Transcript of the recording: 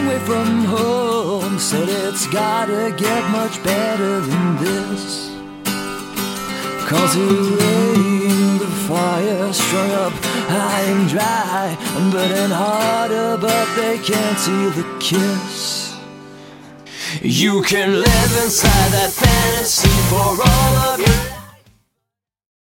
away from home, said it's gotta get much better than this. Cause he laid the fire, strung up high and dry, burning harder but they can't see the kiss. You can live inside that fantasy for all of your